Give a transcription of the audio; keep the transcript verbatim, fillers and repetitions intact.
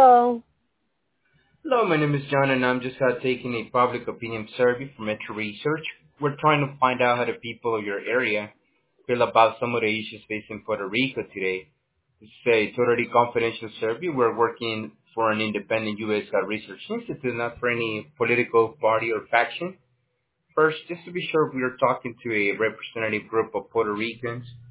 Hello. Hello, my name is John, and I'm just uh, taking a public opinion survey from Metro Research. We're trying to find out how the people of your area feel about some of the issues facing Puerto Rico today. This is a totally confidential survey. We're working for an independent U S uh, research institute, not for any political party or faction. First, just to be sure, we are talking to a representative group of Puerto Ricans.